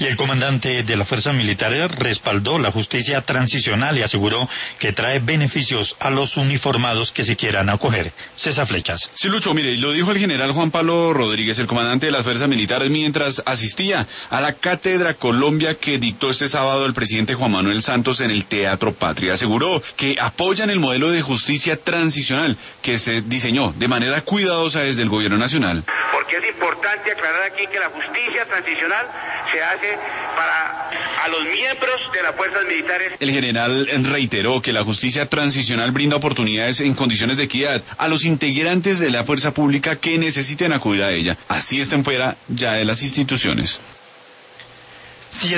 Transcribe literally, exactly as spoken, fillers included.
Y el comandante de las fuerzas militares respaldó la justicia transicional y aseguró que trae beneficios a los uniformados que se quieran acoger. César Flechas. Sí, Lucho, mire, lo dijo el general Juan Pablo Rodríguez, el comandante de las fuerzas militares, mientras asistía a la Cátedra Colombia que dictó este sábado el presidente Juan Manuel Santos en el Teatro Patria. Aseguró que apoyan el modelo de justicia transicional que se diseñó de manera cuidadosa desde el gobierno nacional. Porque es importante aclarar aquí que la justicia transicional se hace para a los miembros de las fuerzas militares. El general reiteró que la justicia transicional brinda oportunidades en condiciones de equidad a los integrantes de la fuerza pública que necesiten acudir a ella, así estén fuera ya de las instituciones.